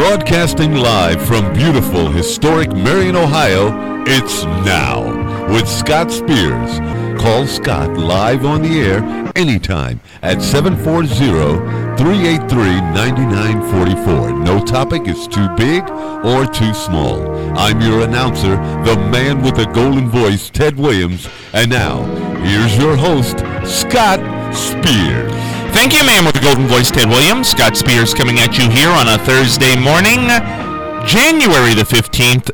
Broadcasting live from beautiful, historic Marion, Ohio, it's Now with Scott Spears. Call Scott live on the air anytime at 740-383-9944. No topic is too big or too small. I'm your announcer, the man with the golden voice, Ted Williams. And now, here's your host, Scott Spears. Thank you, man with the golden voice, Ted Williams. Scott Spears coming at you here on a Thursday morning, January the 15th,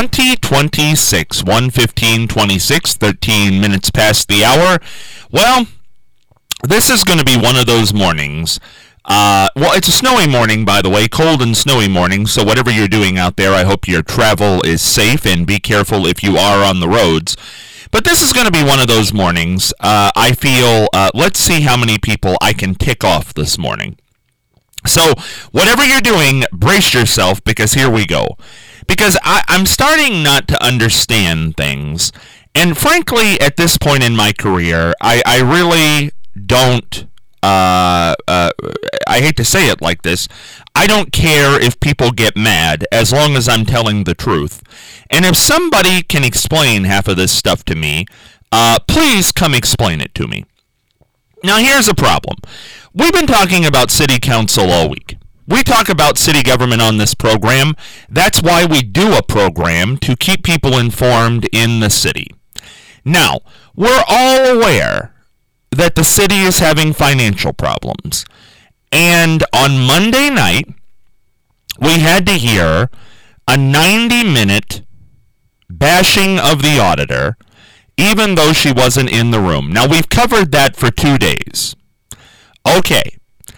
2026, 1:15:26, 13 minutes past the hour. Well, this is going to be one of those mornings. It's a snowy morning, by the way, cold and snowy morning, so whatever you're doing out there, I hope your travel is safe, and be careful if you are on the roads. But this is going to be one of those mornings. I feel, let's see how many people I can tick off this morning. So, whatever you're doing, brace yourself, because here we go. Because I'm starting not to understand things. And frankly, at this point in my career, I really don't, I hate to say it like this, I don't care if people get mad as long as I'm telling the truth. And if somebody can explain half of this stuff to me, please come explain it to me. Now, here's the problem. We've been talking about city council all week. We talk about city government on this program. That's why we do a program, to keep people informed in the city. Now, we're all aware that the city is having financial problems. And on Monday night, we had to hear a 90-minute bashing of the auditor, even though she wasn't in the room. Now, we've covered that for 2 days. Okay,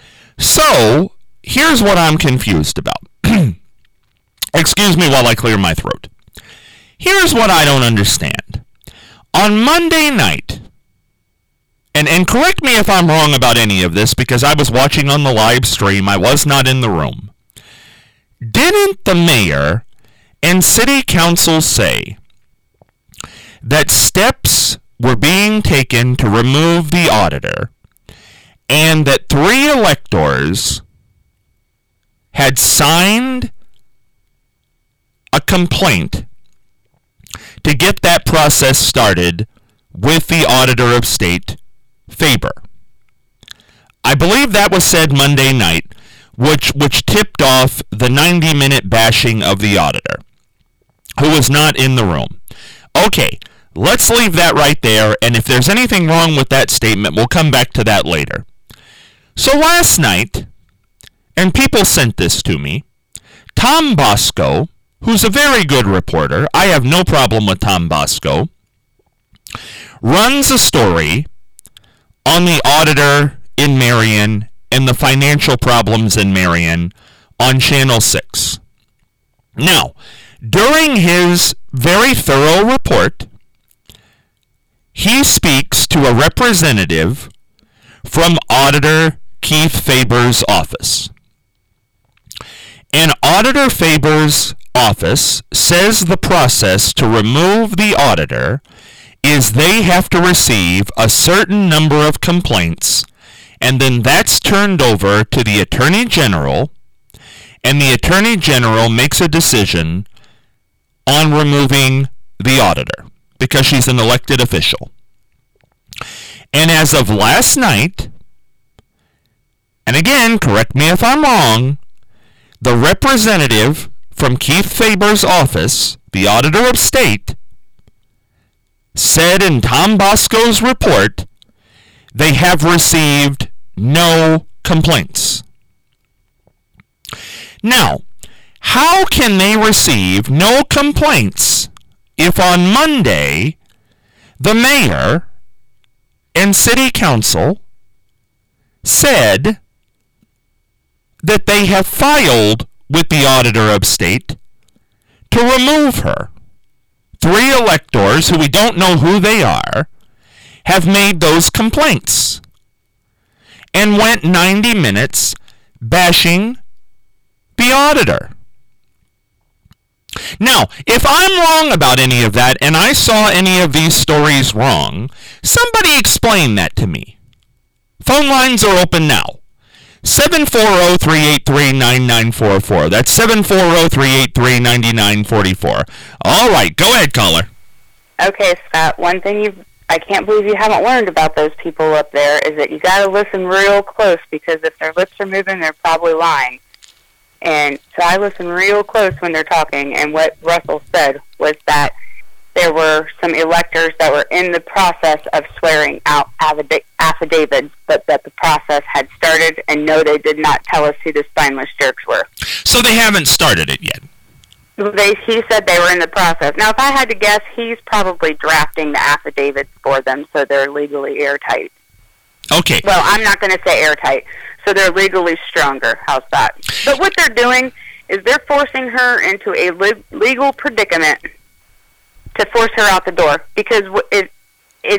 so here's what I'm confused about. Excuse me while I clear my throat. Here's what I don't understand. On Monday night, and correct me if I'm wrong about any of this, because I was watching on the live stream, I was not in the room. Didn't the mayor and city council say that steps were being taken to remove the auditor, and that 3 electors had signed a complaint to get that process started with the auditor of state, Faber? I believe that was said Monday night, which tipped off the 90-minute bashing of the auditor, who was not in the room. Okay, let's leave that right there, and if there's anything wrong with that statement, we'll come back to that later. So last night, and people sent this to me, Tom Bosco, who's a very good reporter, I have no problem with Tom Bosco, runs a story on the auditor in Marion and the financial problems in Marion on Channel 6. Now, during his very thorough report, he speaks to a representative from Auditor Keith Faber's office. And Auditor Faber's office says the process to remove the auditor is they have to receive a certain number of complaints, and then that's turned over to the Attorney General, and the Attorney General makes a decision on removing the auditor, because she's an elected official. And as of last night, and again, correct me if I'm wrong, the representative from Keith Faber's office, the Auditor of State, said in Tom Bosco's report, they have received no complaints. Now, how can they receive no complaints if on Monday the mayor and city council said that they have filed with the Auditor of State to remove her? 3 electors, who we don't know who they are, have made those complaints and went 90 minutes bashing the auditor. Now, if I'm wrong about any of that, and I saw any of these stories wrong, somebody explain that to me. Phone lines are open now. 740-383-9944. That's 740-383-9944. All right, go ahead, caller. Okay, Scott, one thing I can't believe you haven't learned about those people up there is that you got to listen real close, because if their lips are moving, they're probably lying. And so I listen real close when they're talking, and what Russell said was that there were some electors that were in the process of swearing out affidavits, but that the process had started, and no, they did not tell us who the spineless jerks were. So they haven't started it yet? He said they were in the process. Now, if I had to guess, he's probably drafting the affidavits for them so they're legally airtight. Okay. Well, I'm not going to say airtight, so they're legally stronger. How's that? But what they're doing is they're forcing her into a legal predicament to force her out the door. Because if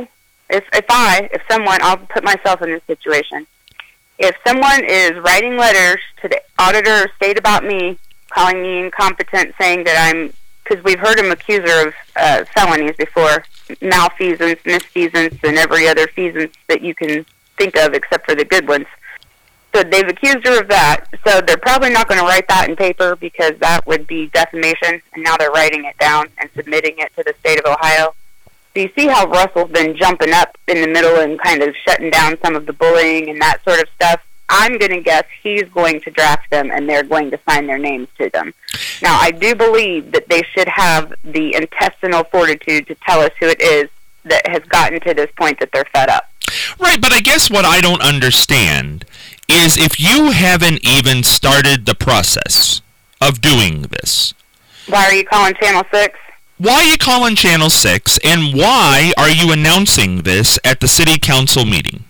someone, I'll put myself in this situation. If someone is writing letters to the auditor of state about me, calling me incompetent, saying that because we've heard him accuse her of felonies before, malfeasance, misfeasance, and every other feasance that you can think of except for the good ones. So they've accused her of that. So they're probably not going to write that in paper, because that would be defamation, and now they're writing it down and submitting it to the state of Ohio. So you see how Russell's been jumping up in the middle and kind of shutting down some of the bullying and that sort of stuff. I'm going to guess he's going to draft them, and they're going to sign their names to them. Now, I do believe that they should have the intestinal fortitude to tell us who it is that has gotten to this point that they're fed up. Right, but I guess what I don't understand is if you haven't even started the process of doing this. Why are you calling Channel 6? Why are you calling Channel 6, and why are you announcing this at the city council meeting?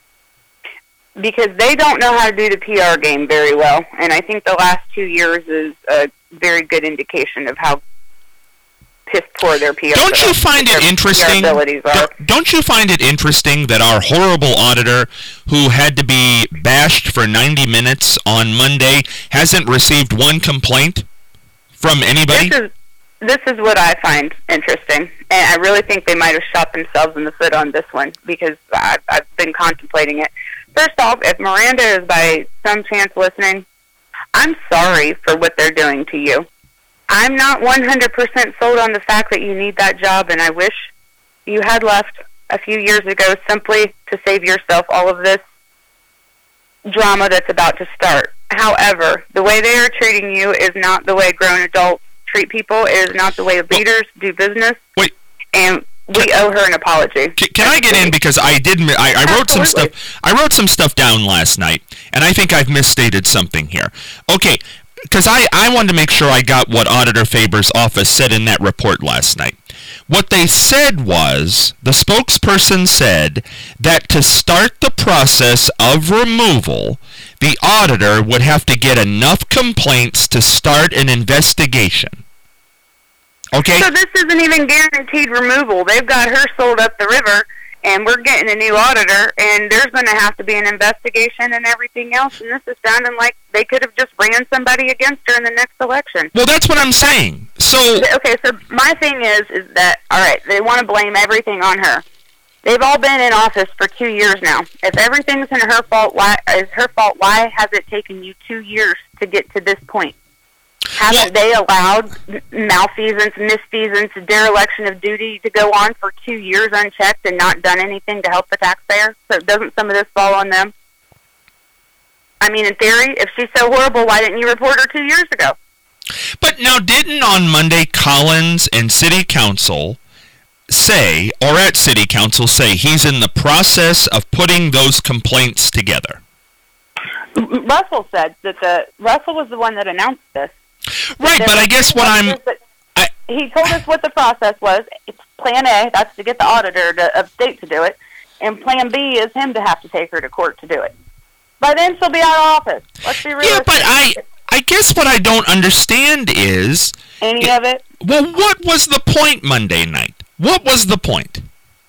Because they don't know how to do the PR game very well, and I think the last 2 years is a very good indication of how piss poor their PR. Don't you find it interesting? Don't you find it interesting that our horrible auditor, who had to be bashed for 90 minutes on Monday, hasn't received one complaint from anybody? This is what I find interesting, and I really think they might have shot themselves in the foot on this one, because I've been contemplating it. First off, if Miranda is by some chance listening, I'm sorry for what they're doing to you. I'm not 100% sold on the fact that you need that job, and I wish you had left a few years ago simply to save yourself all of this drama that's about to start. However, the way they are treating you is not the way grown adults treat people. It is not the way leaders do business. Wait. And we owe her an apology. Can I get in, because I wrote some stuff. I wrote some stuff down last night, and I think I've misstated something here. Okay, because I wanted to make sure I got what Auditor Faber's office said in that report last night. What they said was, the spokesperson said that to start the process of removal, the auditor would have to get enough complaints to start an investigation. Okay. So this isn't even guaranteed removal. They've got her sold up the river, and we're getting a new auditor, and there's going to have to be an investigation and everything else, and this is sounding like they could have just ran somebody against her in the next election. Well, that's what I'm saying. So okay, so my thing is that, all right, they want to blame everything on her. They've all been in office for 2 years now. If everything's in her fault, why has it taken you 2 years to get to this point? Haven't they allowed malfeasance, misfeasance, dereliction of duty to go on for 2 years unchecked and not done anything to help the taxpayer? So doesn't some of this fall on them? I mean, in theory, if she's so horrible, why didn't you report her 2 years ago? But now, didn't on Monday Collins and City Council say, or at City Council say, he's in the process of putting those complaints together? Russell said that Russell was the one that announced this. Right, but I guess what he told us what the process was. It's Plan A, that's to get the auditor of state to do it, and Plan B is him to have to take her to court to do it. By then, she'll be out of office. Let's be realistic. Yeah, but I guess what I don't understand is... Any of it? Well, what was the point Monday night? What was the point?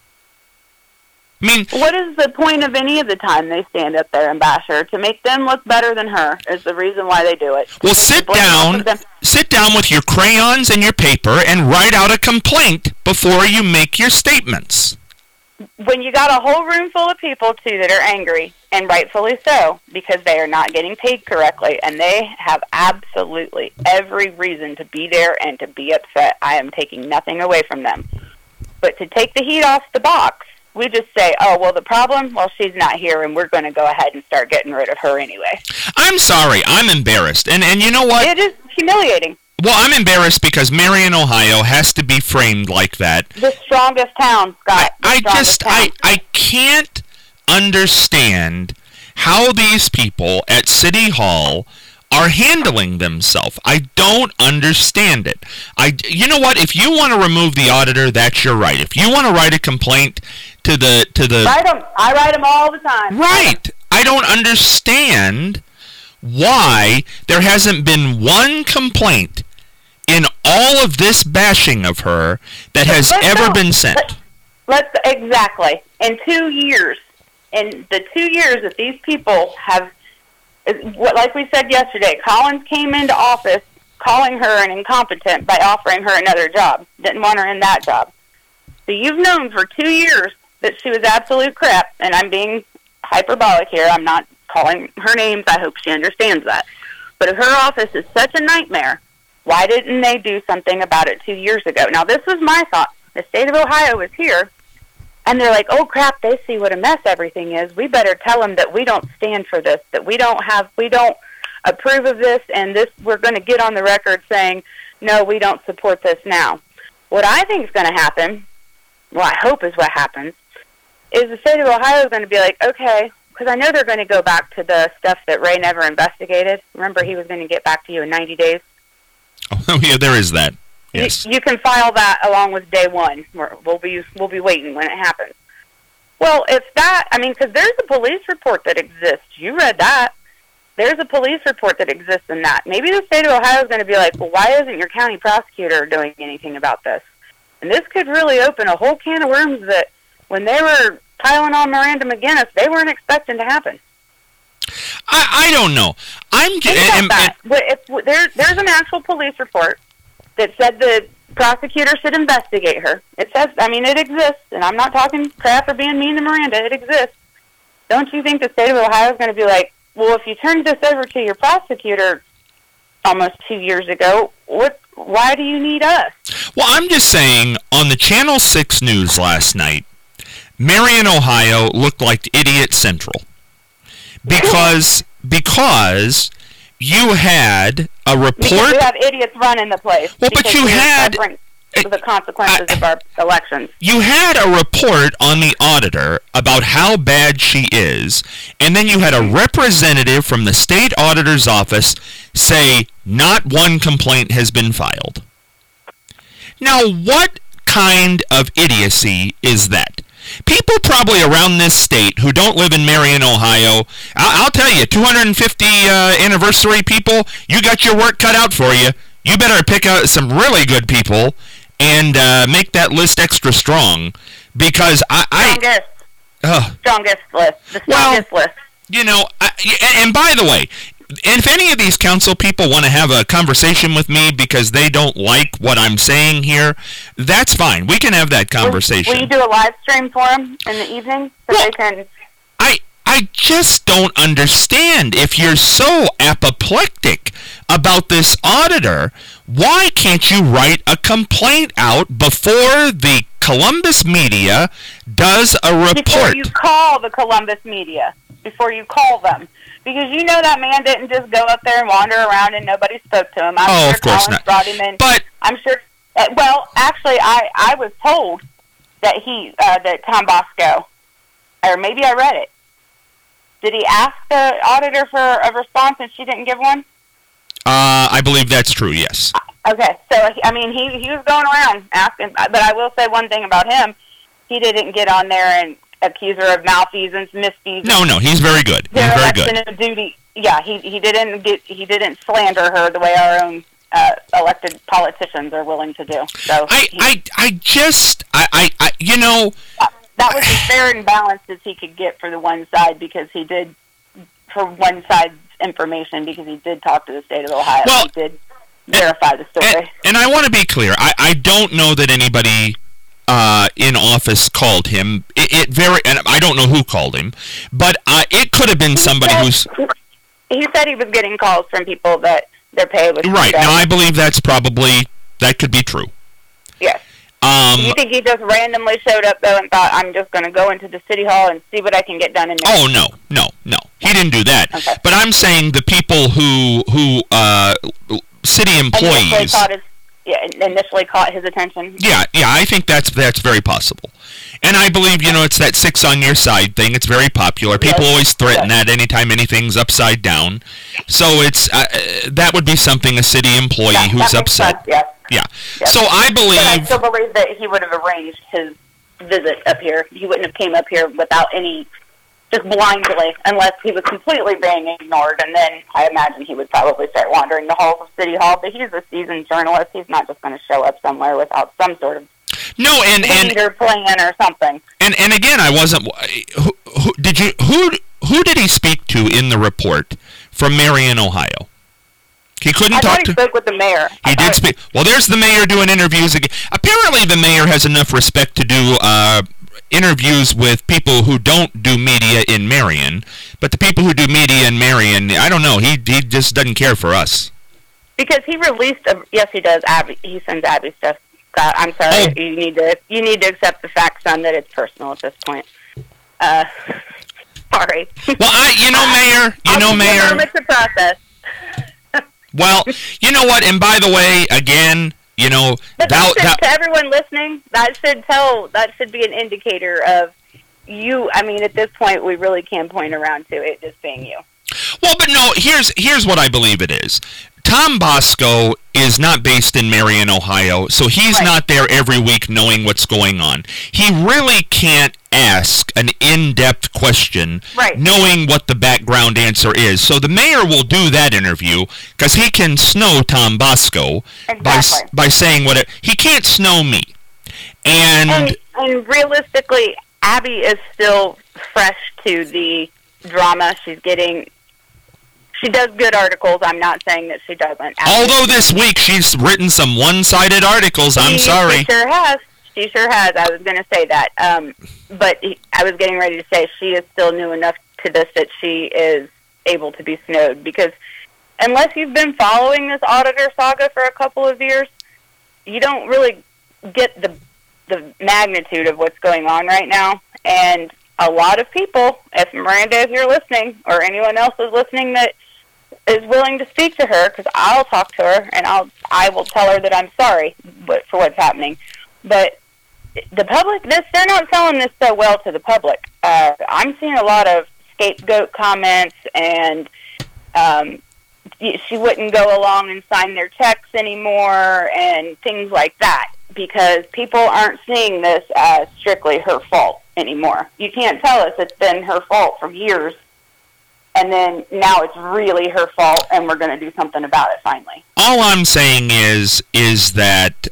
I mean, what is the point of any of the time they stand up there and bash her? To make them look better than her is the reason why they do it. Well, sit down with your crayons and your paper and write out a complaint before you make your statements. when you got a whole room full of people, too, that are angry, and rightfully so, because they are not getting paid correctly, and they have absolutely every reason to be there and to be upset. I am taking nothing away from them. But to take the heat off the box, we just say, oh, well, the problem? Well, she's not here, and we're going to go ahead and start getting rid of her anyway. I'm sorry. I'm embarrassed. And you know what? It is humiliating. Well, I'm embarrassed because Marion, Ohio has to be framed like that. The strongest town, Scott. I can't understand how these people at City Hall are handling themselves. I don't understand it. You know what? If you want to remove the auditor, that's your right. If you want to write a complaint to the write them. I write them all the time. Right. I don't understand why there hasn't been one complaint in all of this bashing of her that has ever been sent. Exactly. In 2 years, in the 2 years that these people have, like we said yesterday, Collins came into office calling her an incompetent by offering her another job. Didn't want her in that job. So you've known for 2 years that she was absolute crap, and I'm being hyperbolic here. I'm not calling her names. I hope she understands that. But if her office is such a nightmare, why didn't they do something about it 2 years ago? Now, this was my thought. The state of Ohio is here, and they're like, oh, crap, they see what a mess everything is. We better tell them that we don't stand for this, that we don't approve of this, and this we're going to get on the record saying, no, we don't support this now. What I think is going to happen, well, I hope is what happens, is the state of Ohio is going to be like, okay, because I know they're going to go back to the stuff that Ray never investigated. Remember, he was going to get back to you in 90 days? Oh, yeah, there is that. Yes. You can file that along with day one. We'll be waiting when it happens. Well, if that, I mean, because there's a police report that exists. You read that. There's a police report that exists in that. Maybe the state of Ohio is going to be like, well, why isn't your county prosecutor doing anything about this? And this could really open a whole can of worms that when they were piling on Miranda McGinnis, they weren't expecting to happen. I don't know. There's an actual police report that said the prosecutor should investigate her. It says, I mean, it exists, and I'm not talking crap or being mean to Miranda. It exists. Don't you think the state of Ohio is going to be like, well, if you turned this over to your prosecutor almost 2 years ago, why do you need us? Well, I'm just saying, on the Channel 6 news last night, Marion, Ohio looked like Idiot Central. Because you had a report. Because you have idiots running the place. Well, but you had the consequences of our elections. You had a report on the auditor about how bad she is, and then you had a representative from the state auditor's office say not one complaint has been filed. Now, what kind of idiocy is that? People probably around this state who don't live in Marion, Ohio, I'll tell you, 250 anniversary people, you got your work cut out for you. You better pick out some really good people and make that list extra strong, because strongest list. The strongest list. You know, and by the way, if any of these council people want to have a conversation with me because they don't like what I'm saying here, that's fine. We can have that conversation. Will you do a live stream for them in the evening so they can... I just don't understand. If you're so apoplectic about this auditor, why can't you write a complaint out before the Columbus media does a report? Before you call the Columbus media. Before you call them. Because you know that man didn't just go up there and wander around and nobody spoke to him. I'm sure of course Collins not. Brought him in. But I'm sure... well, actually, I was told that that Tom Bosco, or maybe I read it, did he ask the auditor for a response and she didn't give one? I believe that's true, yes. Okay, so, I mean, he was going around asking, but I will say one thing about him. He didn't get on there and accuse her of malfeasance, misfeasance. No, he's very good. He's very good. Of duty. Yeah, he didn't slander her the way our own elected politicians are willing to do. So you know... that was as fair and balanced as he could get for the one side, because he did, for one side's information, because he did talk to the state of Ohio. Well, he did verify the story. And I want to be clear. I don't know that anybody in office called him. And I don't know who called him, but it could have been somebody who's. He said he was getting calls from people that their pay was right. Now I believe that could be true. Yes. Do you think he just randomly showed up though and thought, I'm just going to go into the city hall and see what I can get done in there? Oh no. He didn't do that. Okay. But I'm saying the people who city employees initially caught his attention. Yeah, I think that's very possible. And I believe, it's that 6 on your side thing. It's very popular. People always threaten that anytime anything's upside down. So it's that would be something a city employee who's upset. Sense, yeah. So I believe. But I still believe that he would have arranged his visit up here. He wouldn't have came up here without just blindly, unless he was completely being ignored. And then I imagine he would probably start wandering the halls of City Hall. But he's a seasoned journalist. He's not just going to show up somewhere without some sort of leader plan or something. And again, I wasn't. Who did he speak to in the report from Marion, Ohio? He couldn't talk to. He spoke with the mayor. He did speak. Well, there's the mayor doing interviews again. Apparently, the mayor has enough respect to do interviews with people who don't do media in Marion, but the people who do media in Marion, I don't know. He just doesn't care for us. Because he released yes, he does. Abby, he sends Abby stuff. God, I'm sorry. Oh. You need to accept the fact, son, that it's personal at this point. Sorry. Well, Mayor. Mayor. It's a process. Well, you know what? And by the way, again, But to everyone listening, that should be an indicator of you. I mean, at this point, we really can point around to it just being you. Well, but no, here's what I believe it is. Tom Bosco is not based in Marion, Ohio, so he's not there every week knowing what's going on. He really can't ask an in-depth question knowing what the background answer is. So the mayor will do that interview because he can snow Tom Bosco by saying he can't snow me. And realistically, Abby is still fresh to the drama she's getting. She does good articles. I'm not saying that she doesn't. Although this week she's written some one-sided articles. I'm sorry. She sure has. I was going to say that. But I was getting ready to say she is still new enough to this that she is able to be snowed. Because unless you've been following this auditor saga for a couple of years, you don't really get the magnitude of what's going on right now. And a lot of people, if Miranda, if you're listening, or anyone else is listening that is willing to speak to her, because I'll talk to her and I will tell her that I'm sorry for what's happening. But the public, they're not selling this so well to the public. I'm seeing a lot of scapegoat comments, and she wouldn't go along and sign their checks anymore, and things like that, because people aren't seeing this as strictly her fault anymore. You can't tell us it's been her fault for years, and then now it's really her fault, and we're going to do something about it finally. All I'm saying is that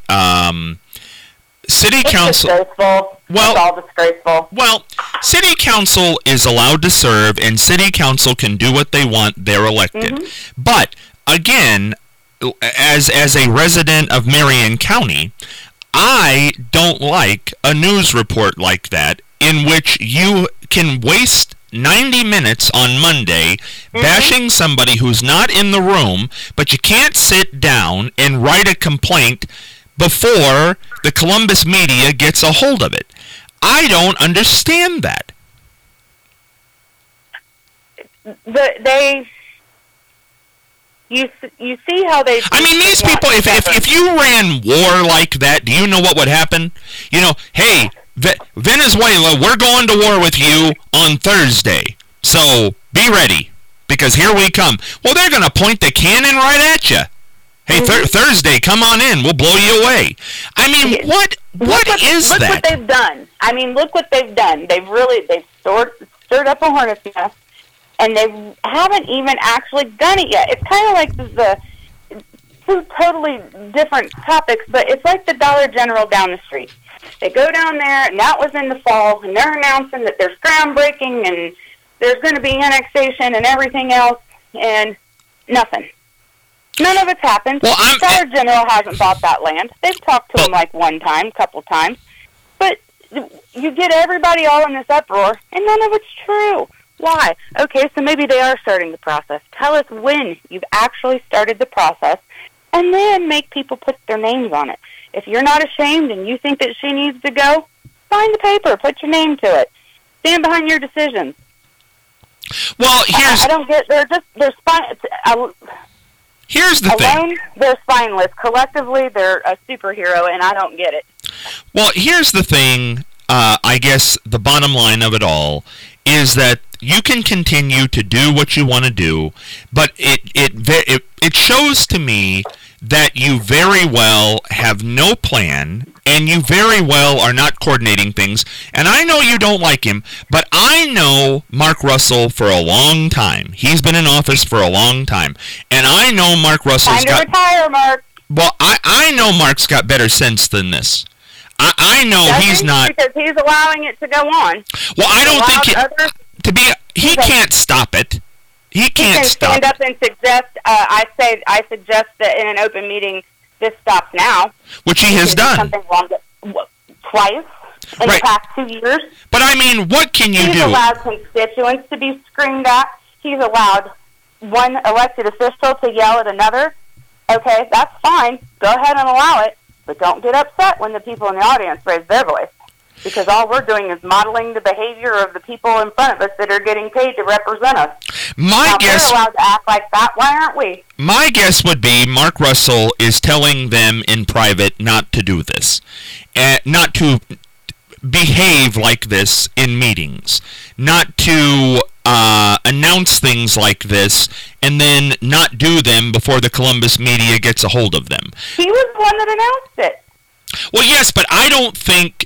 City Council... Disgraceful. It's all disgraceful. Well, City Council is allowed to serve, and City Council can do what they want. They're elected. Mm-hmm. But, again, as a resident of Marion County, I don't like a news report like that in which you can waste 90 minutes on Monday bashing somebody who's not in the room, but you can't sit down and write a complaint before the Columbus media gets a hold of it. I don't understand that. You see how they... I mean, these people, if you ran war like that, do you know what would happen? Hey, Venezuela, we're going to war with you on Thursday, so be ready, because here we come. Well, they're going to point the cannon right at you. Hey, Thursday, come on in. We'll blow you away. I mean, what is that? Look what they've done. I mean, look what they've done. They've stirred up a hornet's nest, and they haven't even actually done it yet. It's kind of like the two totally different topics, but it's like the Dollar General down the street. They go down there, and that was in the fall, and they're announcing that there's groundbreaking, and there's going to be annexation and everything else, and nothing. None of it's happened. Well, Dollar General hasn't bought that land. They've talked to him like one time, couple times. you get everybody all in this uproar, and none of it's true. Why? Okay, so maybe they are starting the process. Tell us when you've actually started the process, and then make people put their names on it. If you're not ashamed and you think that she needs to go, sign the paper, put your name to it. Stand behind your decisions. Well, I don't get, they're here's the alone, thing. They're spineless. Collectively, they're a superhero, and I don't get it. Well, here's the thing, I guess the bottom line of it all is that you can continue to do what you want to do, but it shows to me that you very well have no plan, and you very well are not coordinating things. And I know you don't like him, but I know Mark Russell for a long time. He's been in office for a long time, and I know Mark Russell's Time to retire, Mark. Well, I know Mark's got better sense than this. I know he's not, because he's allowing it to go on. Well, I don't think he can't stop it. He can't stop. Stand up and suggest. I suggest that in an open meeting, this stops now. Which he has done. Something wrong twice in the past 2 years. But I mean, what can you do? He's allowed constituents to be screamed at. He's allowed one elected official to yell at another. Okay, that's fine. Go ahead and allow it, but don't get upset when the people in the audience raise their voice. Because all we're doing is modeling the behavior of the people in front of us that are getting paid to represent us. We're allowed to act like that. Why aren't we? My guess would be Mark Russell is telling them in private not to do this, not to behave like this in meetings, not to announce things like this, and then not do them before the Columbus media gets a hold of them. He was the one that announced it. Well, yes, but I don't think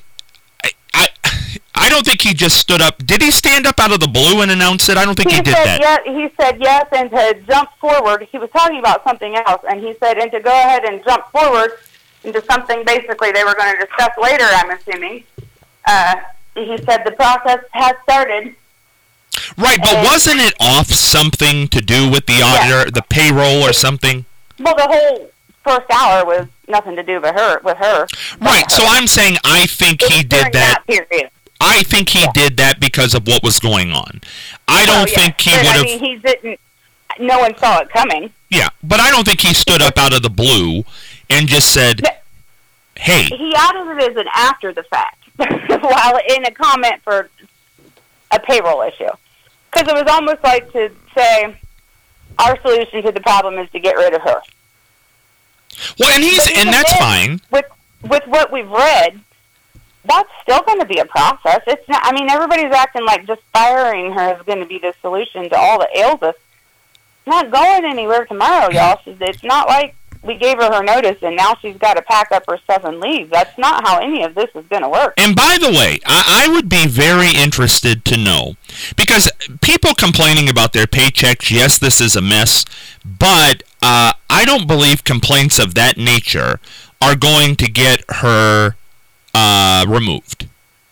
he just stood up. Did he stand up out of the blue and announce it? I don't think he did that. Yeah, he said yes, and to jump forward. He was talking about something else, and he said, and to go ahead and jump forward into something basically they were going to discuss later, I'm assuming. He said the process has started. Right, but wasn't it off something to do with the auditor, the payroll or something? Well, the whole first hour was nothing to do with her. Right, so I'm saying I think he did that. Period. I think he did that because of what was going on. I don't think he would have... I mean, he didn't... No one saw it coming. Yeah, but I don't think he stood up out of the blue and just said, hey... He added it as an after the fact, while in a comment for a payroll issue. Because it was almost like to say, our solution to the problem is to get rid of her. Well, and that's fine. With what we've read, that's still going to be a process. It's not. I mean, everybody's acting like just firing her is going to be the solution to all that ails us. It's not going anywhere tomorrow, y'all. It's not like we gave her notice and now she's got to pack up her stuff and leave. That's not how any of this is going to work. And by the way, I would be very interested to know, because people complaining about their paychecks, yes, this is a mess, but I don't believe complaints of that nature are going to get her removed.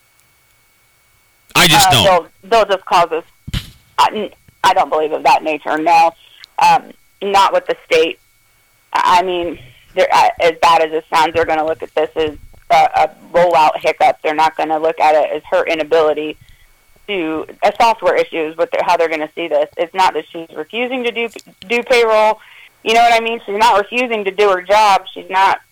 I just don't. They'll just cause us... I don't believe of that nature, no. Not with the state. I mean, as bad as it sounds, they're going to look at this as a rollout hiccup. They're not going to look at it as her inability to... A software issue is how they're going to see this. It's not that she's refusing to do payroll. You know what I mean? She's not refusing to do her job. She's not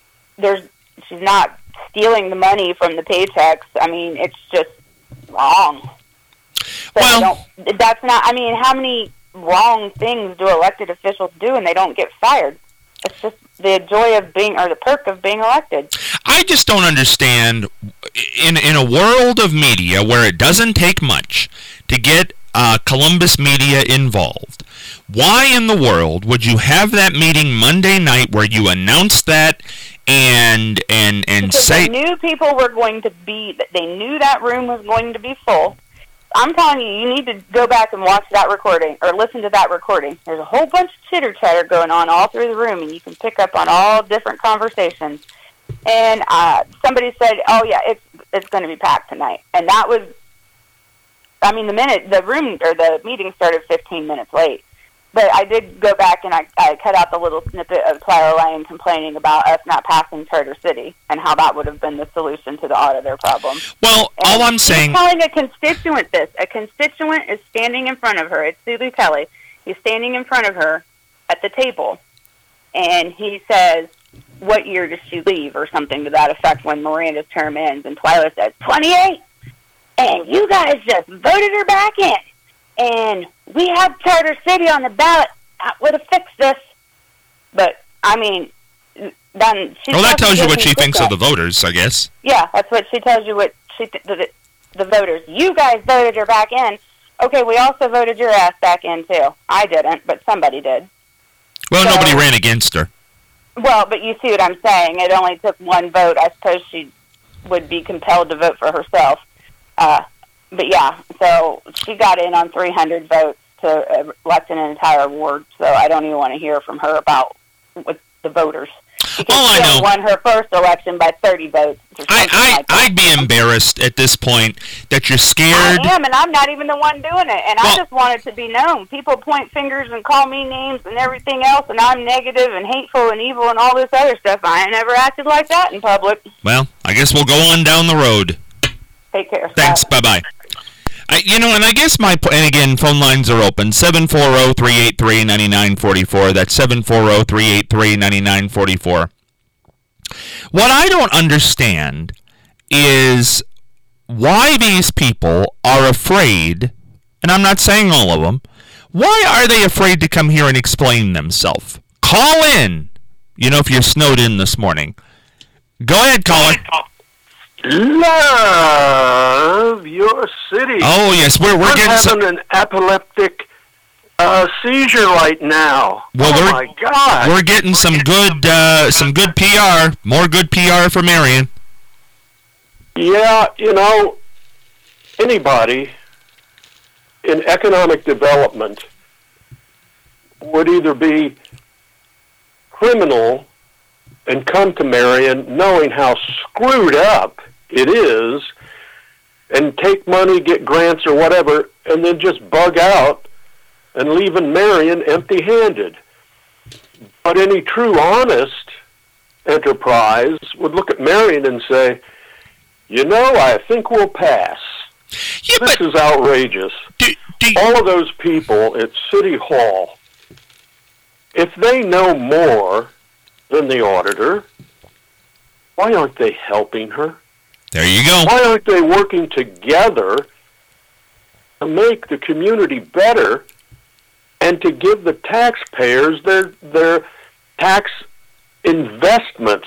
stealing the money from the paychecks. I mean, it's just wrong. So that's not... I mean, how many wrong things do elected officials do and they don't get fired? It's just the joy of being, or the perk of being elected. I just don't understand, in a world of media where it doesn't take much to get Columbus media involved, why in the world would you have that meeting Monday night where you announce that and say... They knew people were going to be... They knew that room was going to be full. I'm telling you, you need to go back and watch that recording, or listen to that recording. There's a whole bunch of chitter-chatter going on all through the room, and you can pick up on all different conversations. And somebody said, oh, yeah, it's going to be packed tonight. And that was... I mean, the meeting started 15 minutes late. But I did go back and I cut out the little snippet of Twyla Lane complaining about us not passing Charter City and how that would have been the solution to the auditor problem. Well, and all I'm saying... She's telling a constituent this. A constituent is standing in front of her. It's Sulu Kelly. He's standing in front of her at the table, and he says, what year does she leave, or something to that effect when Miranda's term ends, and Twyla says, 28, and you guys just voted her back in. And we have Charter City on the ballot. That would have fixed this. But, I mean, then she... Well, that tells you what she thinks of the voters, I guess. Yeah, that's what she tells you, what the voters. You guys voted her back in. Okay, we also voted your ass back in, too. I didn't, but somebody did. Well, nobody ran against her. Well, but you see what I'm saying. It only took one vote. I suppose she would be compelled to vote for herself. But yeah, so she got in on 300 votes to elect an entire ward, so I don't even want to hear from her about with the voters. Because she won her first election by 30 votes. I'd be embarrassed at this point that you're scared. I am, and I'm not even the one doing it, and I just want it to be known. People point fingers and call me names and everything else, and I'm negative and hateful and evil and all this other stuff. I ain't never acted like that in public. Well, I guess we'll go on down the road. Take care. Thanks. Bye-bye. And I guess and again, phone lines are open, 740-383-9944. That's 740-383-9944. What I don't understand is why these people are afraid, and I'm not saying all of them, why are they afraid to come here and explain themselves? Call in, if you're snowed in this morning. Go ahead, caller. Love your city. Oh yes, we're getting having an epileptic seizure right now. Well, oh my God! We're getting some good PR, more good PR for Marion. Yeah, anybody in economic development would either be criminal and come to Marion knowing how screwed up it is, and take money, get grants or whatever, and then just bug out and leaving Marion empty-handed. But any true honest enterprise would look at Marion and say, I think we'll pass. Yeah, this is outrageous. All of those people at City Hall, if they know more than the auditor, why aren't they helping her? There you go. Why aren't they working together to make the community better and to give the taxpayers their tax investments?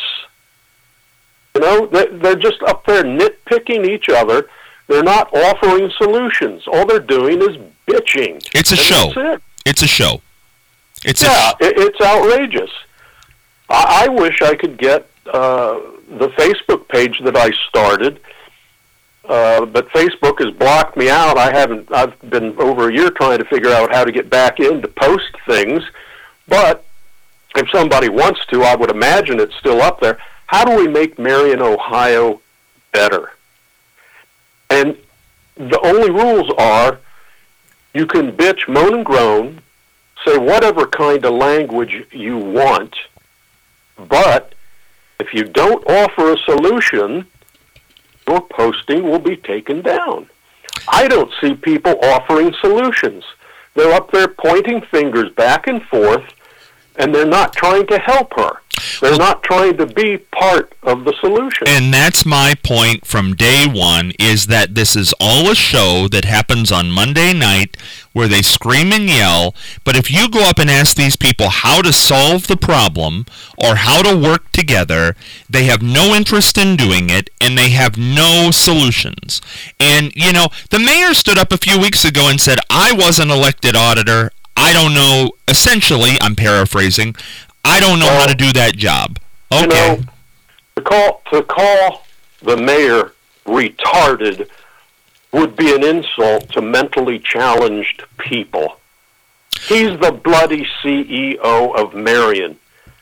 They're just up there nitpicking each other. They're not offering solutions. All they're doing is bitching. It's a show. It's a show. It's outrageous. I wish I could get the Facebook page that I started, but Facebook has blocked me out. I've been over a year trying to figure out how to get back in to post things, but if somebody wants to, I would imagine it's still up there. How do we make Marion, Ohio better? And the only rules are you can bitch, moan, and groan, say whatever kind of language you want, but if you don't offer a solution, your posting will be taken down. I don't see people offering solutions. They're up there pointing fingers back and forth, and they're not trying to help her. They're not trying to be part of the solution. And that's my point from day one, is that this is all a show that happens on Monday night where they scream and yell. But if you go up and ask these people how to solve the problem or how to work together, they have no interest in doing it, and they have no solutions. And, the mayor stood up a few weeks ago and said, I was an elected auditor. I don't know, essentially, I'm paraphrasing, I don't know how to do that job. Okay. To call the mayor retarded would be an insult to mentally challenged people. He's the bloody CEO of Marion.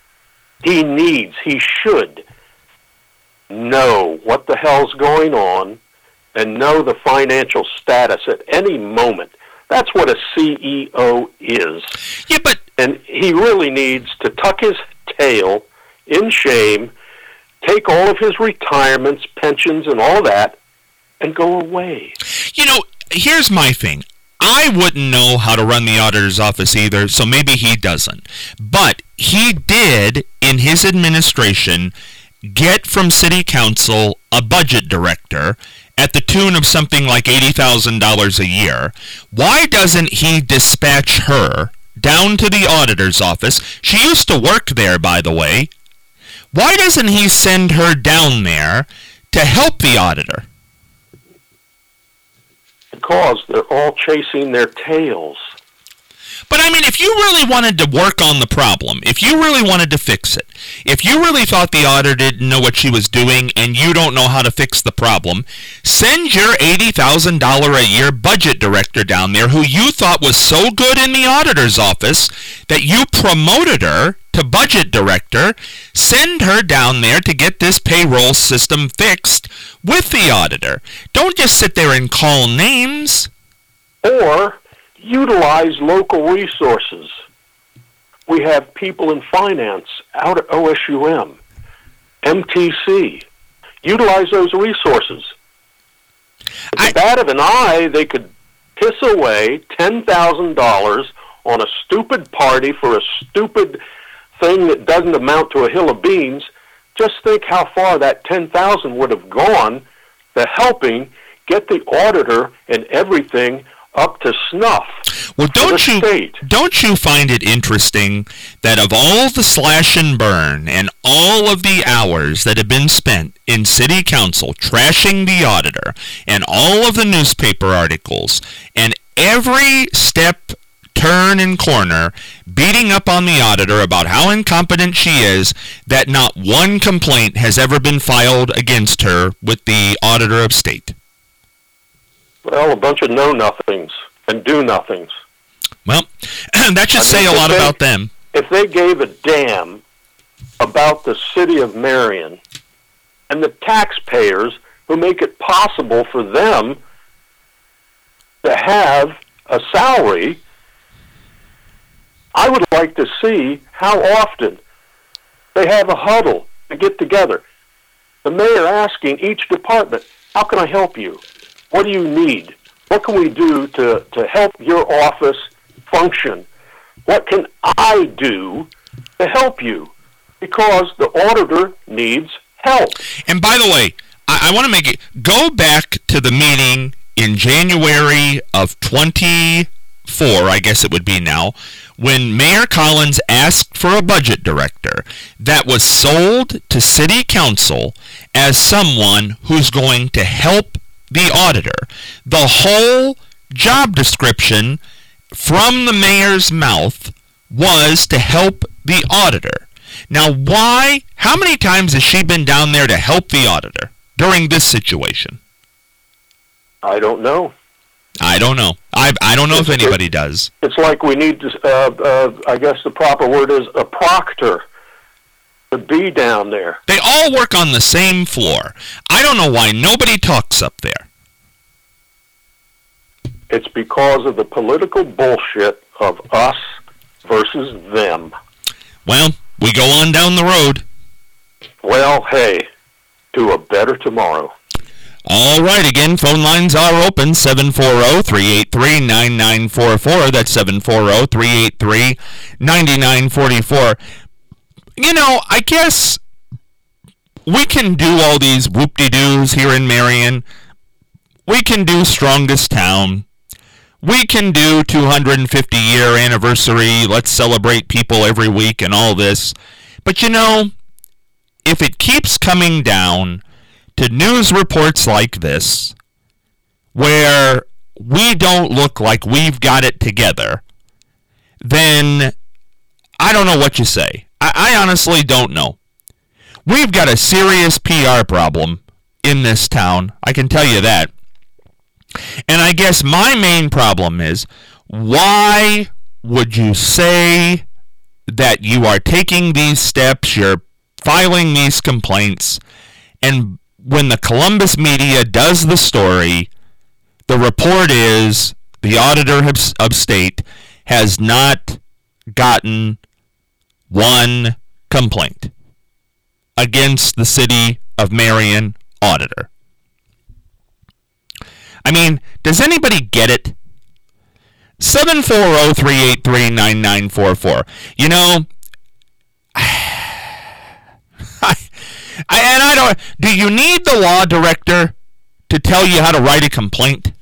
He should know what the hell's going on and know the financial status at any moment. That's what a CEO is. Yeah, but... And he really needs to tuck his tail in shame, take all of his retirements, pensions, and all that, and go away. You know, here's my thing. I wouldn't know how to run the auditor's office either, so maybe he doesn't. But he did, in his administration, get from City Council a budget director at the tune of something like $80,000 a year. Why doesn't he dispatch her down to the auditor's office? She used to work there, by the way. Why doesn't he send her down there to help the auditor? Because they're all chasing their tails. But I mean, if you really wanted to work on the problem, if you really wanted to fix it, if you really thought the auditor didn't know what she was doing and you don't know how to fix the problem, send your $80,000 a year budget director down there who you thought was so good in the auditor's office that you promoted her to budget director. Send her down there to get this payroll system fixed with the auditor. Don't just sit there and call names. Or utilize local resources. We have people in finance out at OSUM, MTC. Utilize those resources. At the bat of an eye, they could piss away $10,000 on a stupid party for a stupid thing that doesn't amount to a hill of beans. Just think how far that $10,000 would have gone to helping get the auditor and everything up to snuff. Well, don't you find it interesting that of all the slash and burn and all of the hours that have been spent in City Council trashing the auditor and all of the newspaper articles and every step, turn, and corner beating up on the auditor about how incompetent she is, that not one complaint has ever been filed against her with the Auditor of State? Well, a bunch of know-nothings and do-nothings. Well, that should say a lot about them. If they gave a damn about the city of Marion and the taxpayers who make it possible for them to have a salary, I would like to see how often they have a huddle to get together. The mayor asking each department, how can I help you? What do you need? What can we do to help your office function? What can I do to help you? Because the auditor needs help. And by the way, I want to make it, go back to the meeting in January of 24, I guess it would be now, when Mayor Collins asked for a budget director that was sold to City Council as someone who's going to help the auditor. The whole job description from the mayor's mouth was to help the auditor. Now, why? How many times has she been down there to help the auditor during this situation? I don't know. I don't know. I don't know if anybody does. It's like we need to, I guess the proper word is a proctor to be down there. They all work on the same floor. I don't know why nobody talks up there. It's because of the political bullshit of us versus them. Well, we go on down the road. Well, hey, to a better tomorrow. All right, again, phone lines are open, 740-383-9944. That's 740-383-9944. You know, I guess we can do all these whoop-de-doos here in Marion. We can do Strongest Town. We can do 250-year anniversary, let's celebrate people every week and all this. But you know, if it keeps coming down to news reports like this, where we don't look like we've got it together, then I don't know what you say. I honestly don't know. We've got a serious PR problem in this town, I can tell you that. And I guess my main problem is, why would you say that you are taking these steps, you're filing these complaints, and when the Columbus media does the story, the report is the auditor of state has not gotten one complaint against the city of Marion auditor. I mean, does anybody get it? 740-383-9944. You know, I don't. Do you need the law director to tell you how to write a complaint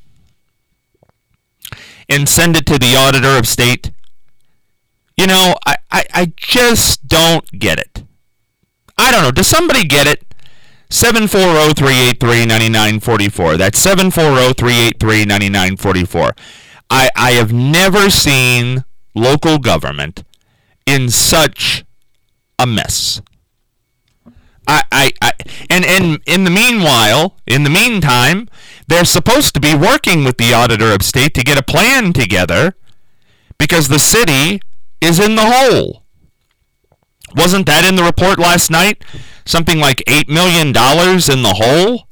and send it to the auditor of state? You know, I just don't get it. I don't know. Does somebody get it? 740-383-9944. That's 740-383-9944. I have never seen local government in such a mess. And in the meantime, they're supposed to be working with the auditor of state to get a plan together because the city is in the hole. Wasn't that in the report last night? Something like $8 million in the hole?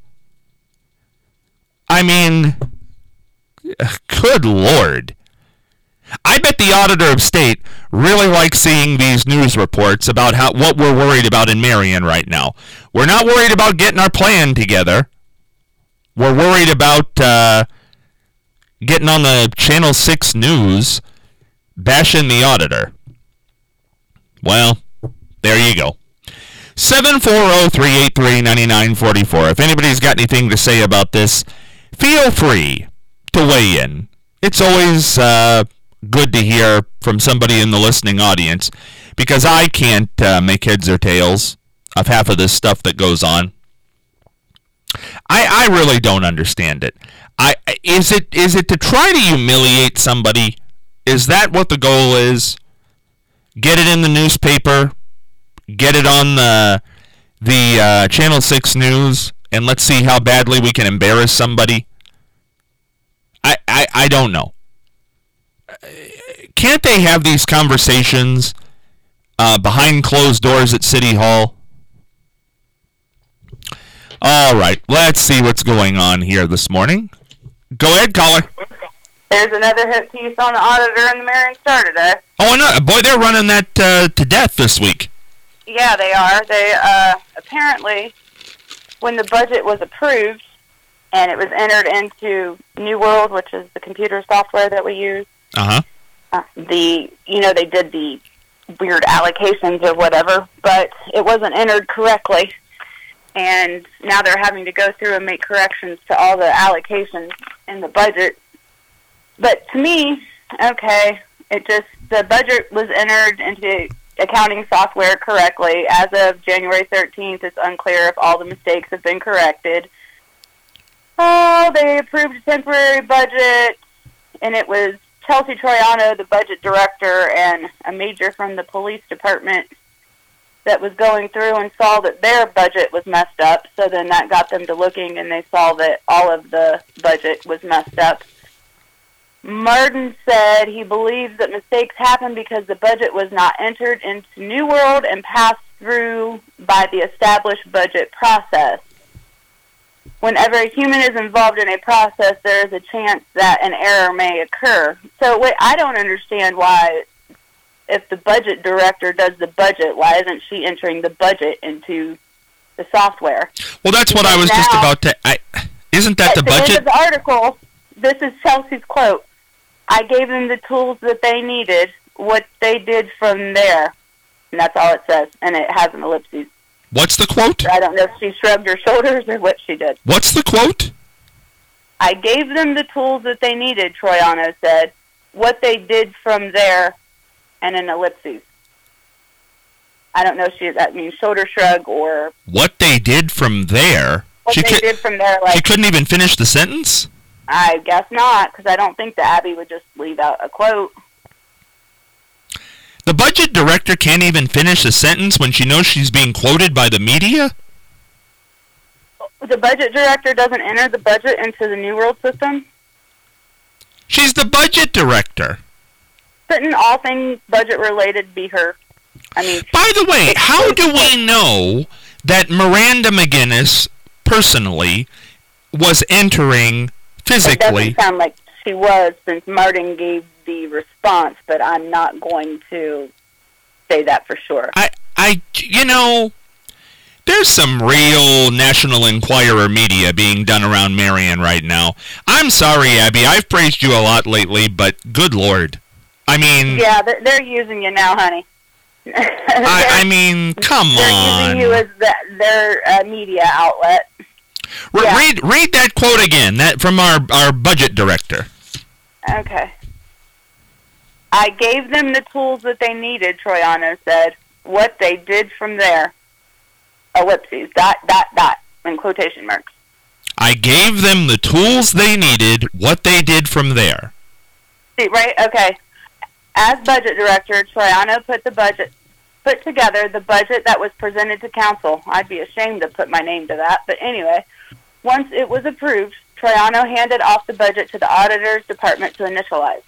I mean, good Lord. I bet the auditor of state really likes seeing these news reports about what we're worried about in Marion right now. We're not worried about getting our plan together. We're worried about getting on the Channel 6 news bashing the auditor. Well, there you go. 740-383-9944. If anybody's got anything to say about this, feel free to weigh in. It's always good to hear from somebody in the listening audience because I can't make heads or tails of half of this stuff that goes on. I really don't understand it. Is it to try to humiliate somebody? Is that what the goal is? Get it in the newspaper, get it on the Channel 6 news, and let's see how badly we can embarrass somebody? I don't know. Can't they have these conversations behind closed doors at City Hall? All right, let's see what's going on here this morning. Go ahead, caller. There's another hit piece on the auditor and the Marion Star today. Oh, no, boy, they're running that to death this week. Yeah, they are. They apparently, when the budget was approved and it was entered into New World, which is the computer software that we use. They did the weird allocations or whatever, but it wasn't entered correctly. And now they're having to go through and make corrections to all the allocations in the budget. But to me, okay, the budget was entered into accounting software correctly. As of January 13th, it's unclear if all the mistakes have been corrected. Oh, they approved a temporary budget, and it was Chelsea Troiano, the budget director, and a major from the police department that was going through and saw that their budget was messed up. So then that got them to looking, and they saw that all of the budget was messed up. Martin said he believes that mistakes happen because the budget was not entered into New World and passed through by the established budget process. Whenever a human is involved in a process, there is a chance that an error may occur. So I don't understand why, if the budget director does the budget, why isn't she entering the budget into the software? Well, that's what I was just about to... isn't that the budget? At the end of the article, this is Chelsea's quote. I gave them the tools that they needed, what they did from there. And that's all it says, and it has an ellipses. What's the quote? I don't know if she shrugged her shoulders or what she did. What's the quote? I gave them the tools that they needed, Troiano said. What they did from there, and an ellipses. I don't know if that means shoulder shrug or... What they did from there? She did from there, she couldn't even finish the sentence? I guess not, because I don't think that Abby would just leave out a quote. The budget director can't even finish a sentence when she knows she's being quoted by the media? The budget director doesn't enter the budget into the New World system? She's the budget director. Couldn't all things budget-related be her? I mean... By the way, how do we know that Miranda McGinnis, personally, was entering physically... It doesn't sound like she was, since Martin gave the response, but I'm not going to say that for sure. There's some real National Enquirer media being done around Marion right now. I'm sorry, Abby, I've praised you a lot lately, but good Lord. I mean... Yeah, they're using you now, honey. I mean, come on. They're using you as their media outlet. Read that quote again, that from our budget director. Okay. I gave them the tools that they needed, Troiano said. What they did from there. Ellipses, ... in quotation marks. I gave them the tools they needed, what they did from there. See, right? Okay. As budget director, Troiano put together the budget that was presented to council. I'd be ashamed to put my name to that, but anyway. Once it was approved, Troiano handed off the budget to the auditor's department to initialize.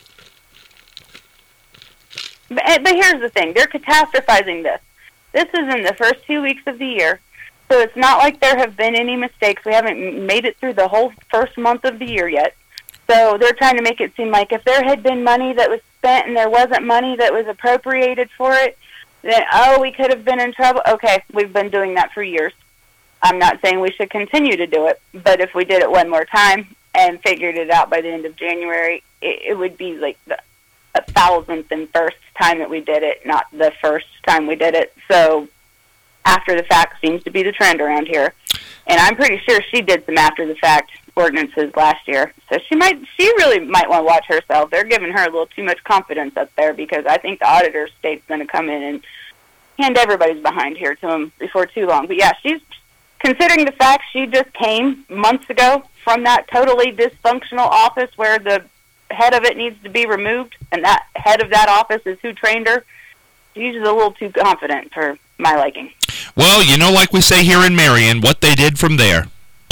But here's the thing. They're catastrophizing this. This is in the first 2 weeks of the year, so it's not like there have been any mistakes. We haven't made it through the whole first month of the year yet. So they're trying to make it seem like if there had been money that was spent and there wasn't money that was appropriated for it, then, we could have been in trouble. Okay, we've been doing that for years. I'm not saying we should continue to do it, but if we did it one more time and figured it out by the end of January, it would be like the 1,000th and first time that we did it, not the first time we did it. So after the fact seems to be the trend around here. And I'm pretty sure she did some after the fact ordinances last year. So she really might want to watch herself. They're giving her a little too much confidence up there, because I think the auditor state's going to come in and hand everybody's behind here to them before too long. But yeah, she's considering the fact she just came months ago from that totally dysfunctional office where the head of it needs to be removed, and that head of that office is who trained her. She's a little too confident for my liking. Well, like we say here in Marion, what they did from there.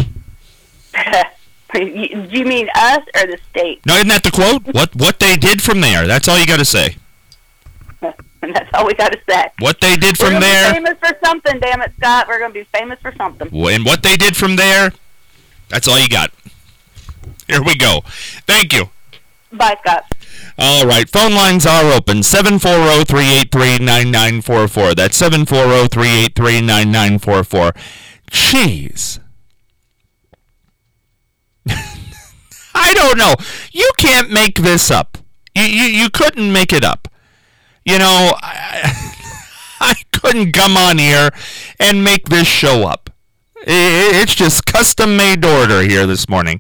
Do you mean us or the state? No, isn't that the quote? What they did from there. That's all you got to say. And that's all we got to say. What they did from there. We're going to be famous for something, damn it, Scott. We're going to be famous for something. And what they did from there, that's all you got. Here we go. Thank you. Bye, Scott. All right, phone lines are open, 740-383-9944. That's 740-383-9944. Jeez. I don't know. You can't make this up. You couldn't make it up. I couldn't come on here and make this show up. It's just custom-made to order here this morning.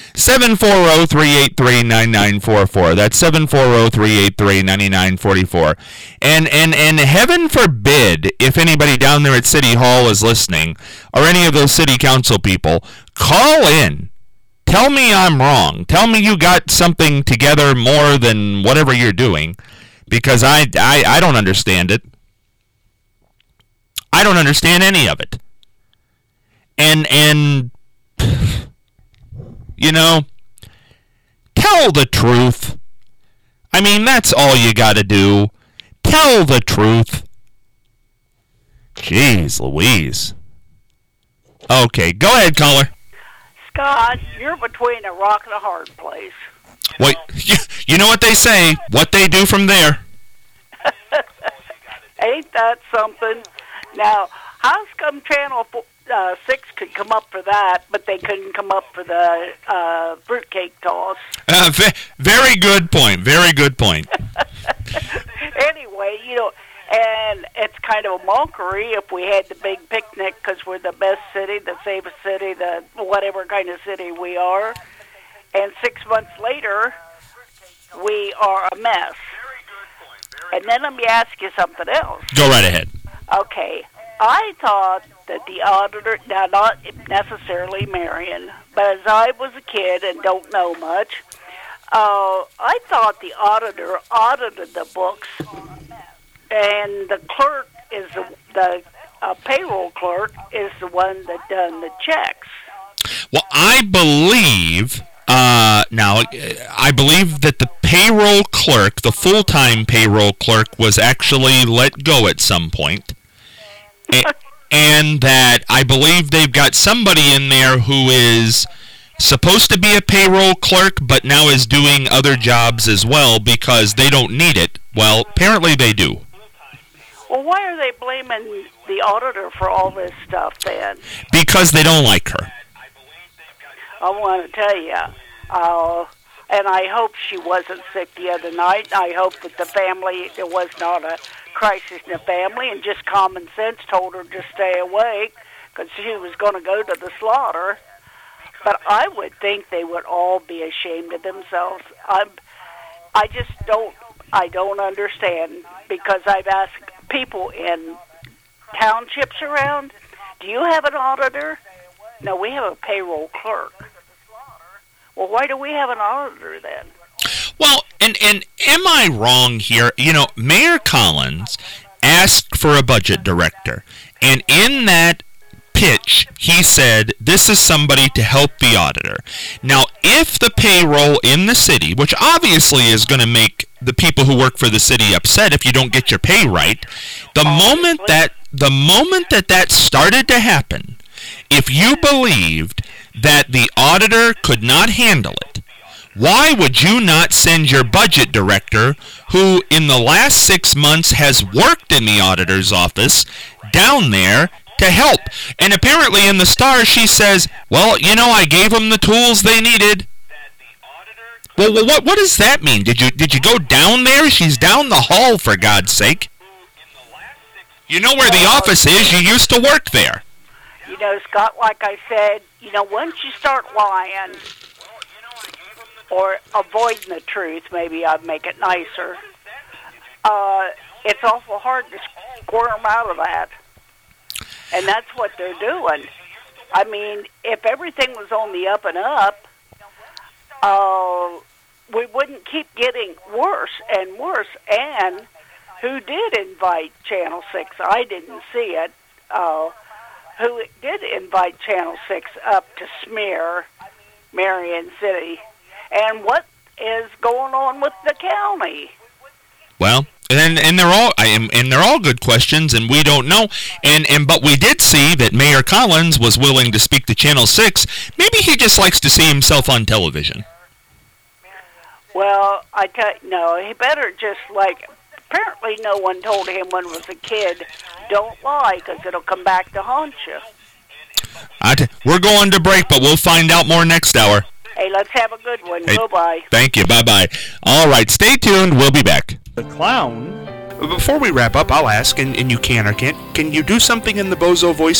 740-383-9944. That's 740-383-9944. And heaven forbid if anybody down there at City Hall is listening, or any of those city council people, call in. Tell me I'm wrong. Tell me you got something together more than whatever you're doing, because I don't understand it. I don't understand any of it. And tell the truth. I mean, that's all you got to do. Tell the truth. Jeez Louise. Okay, go ahead, caller. Scott, you're between a rock and a hard place. Wait, you know what they say? What they do from there. Ain't that something? Now, how's come Channel 6 could come up for that, but they couldn't come up for the fruitcake toss? Very good point. Very good point. Anyway, and it's kind of a mockery if we had the big picnic because we're the best city, the safest city, the whatever kind of city we are. And 6 months later, we are a mess. And then let me ask you something else. Go right ahead. Okay. I thought that the auditor, now not necessarily Marion, but as I was a kid and don't know much, I thought the auditor audited the books, and the clerk is the payroll clerk is the one that done the checks. Well, I believe I believe that the payroll clerk, the full-time payroll clerk, was actually let go at some point. And that I believe they've got somebody in there who is supposed to be a payroll clerk, but now is doing other jobs as well because they don't need it. Well, apparently they do. Well, why are they blaming the auditor for all this stuff then? Because they don't like her. I want to tell you, and I hope she wasn't sick the other night. I hope that the family, there was not a crisis in the family, and just common sense told her to stay awake because she was going to go to the slaughter. But I would think they would all be ashamed of themselves. I just don't understand, because I've asked people in townships around, do you have an auditor? No, we have a payroll clerk. Well, why do we have an auditor then? Well, and am I wrong here? You know, Mayor Collins asked for a budget director, and in that pitch, he said, this is somebody to help the auditor. Now, if the payroll in the city, which obviously is going to make the people who work for the city upset if you don't get your pay right, the moment that started to happen, if you believed that the auditor could not handle it, why would you not send your budget director, who in the last 6 months has worked in the auditor's office, down there to help? And apparently in the Star, she says, well, you know, I gave them the tools they needed. Well, what does that mean? Did you go down there? She's down the hall, for God's sake. You know where the office is. You used to work there. You know, Scott, like I said, you know, once you start lying or avoiding the truth, maybe I'd make it nicer, it's awful hard to squirm out of that. And that's what they're doing. I mean, if everything was on the up and up, we wouldn't keep getting worse and worse. And who did invite Channel 6? I didn't see it. Who did invite Channel 6 up to smear Marion City? And what is going on with the county? Well, and they're all good questions, and we don't know. But we did see that Mayor Collins was willing to speak to Channel 6. Maybe he just likes to see himself on television. Well, no, he better just apparently no one told him when he was a kid, don't lie, because it'll come back to haunt you. We're going to break, but we'll find out more next hour. Hey, let's have a good one. Hey, bye-bye. Thank you. Bye-bye. All right, stay tuned. We'll be back. The clown. Before we wrap up, I'll ask, and you can or can't, can you do something in the Bozo voice